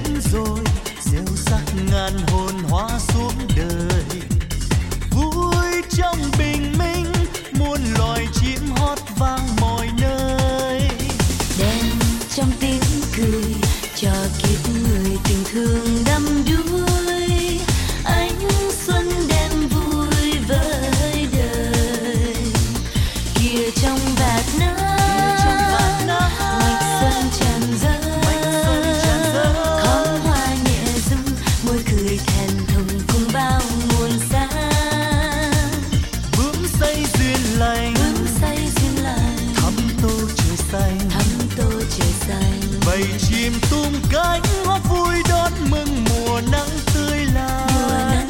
rồi, gieo rắc ngàn hồn hoa xuống đời. Vui trong bình minh, muôn loài chim hót vang mọi nơi. Đen trong tiếng cười, cho kiếp người tình thương đắm đuối. Ánh xuân đem vui với đời. Kia trong vạt nắng, mạch xuân tràn dâng. Khóm hoa nhẹ rung, môi cười thẹn thùng cùng bao muôn sáng. Bướm say duyên lành, thắm tô trời xanh. Bầy chim tung cánh hót vui đón mừng mùa nắng tươi lành.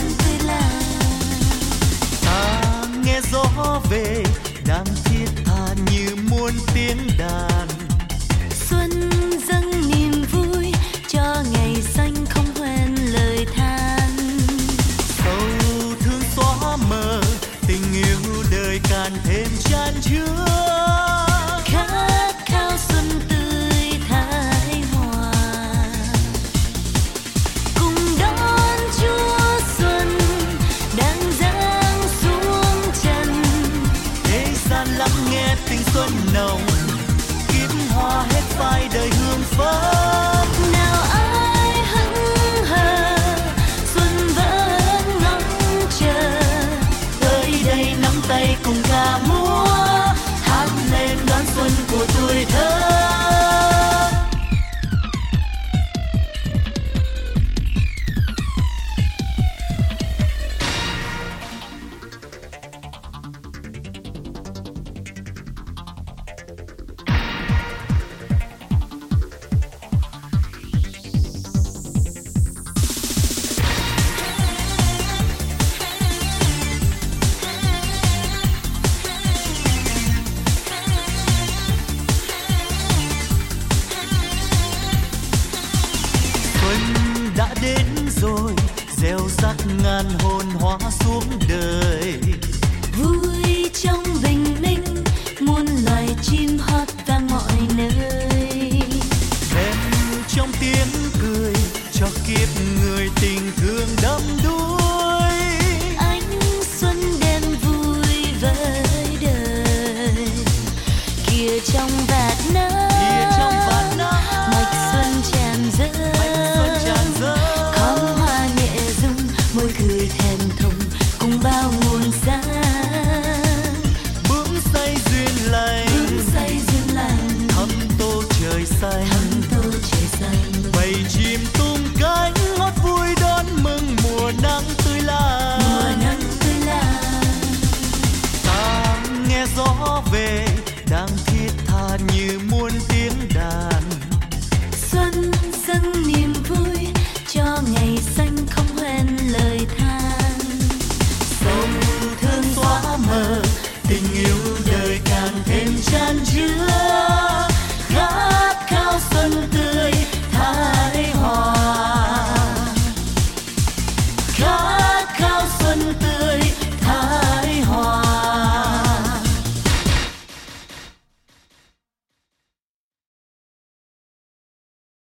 Ta nghe gió về đang thiết tha như muôn tiếng đàn. Xuân dâng niềm vui cho ngày xanh không hoen lời than. Sầu thương xóa mờ, tình yêu đời càng thêm chan chứa. Khát khao xuân tươi thái hòa, cùng đón Chúa xuân đang giáng xuống trần. Thế gian lắng nghe tình xuân nồng, kiếp hoa hết phai đời hương phấn. Nào ai hững hờ, xuân vẫn ngóng chờ. Tới đây nắm tay cùng ca múa, hát lên đón xuân của tuổi thơ. Đã đến rồi, gieo rắc ngàn hồn hoa xuống đời. Vui trong bình minh, muôn loài chim hót vang mọi nơi. Đêm trong tiếng cười, cho kiếp người tình thương đắm đuối. Ánh xuân đem vui với đời. Kia trong vạt nắng, mạch xuân tràn dâng. Khóm hoa nhẹ rung, môi cười thẹn thùng cùng bao muôn sáng. Bướm say duyên lành, thắm tô trời xanh. Bầy chim tung cánh hót vui đón mừng mùa nắng tươi lành. Ta nghe gió về đang thiết tha như muôn tiếng đàn. Xuân dâng niềm vui cho ngày xanh không hoen lời than. Sầu thương xóa mờ, tình yêu đời càng thêm chan chứa.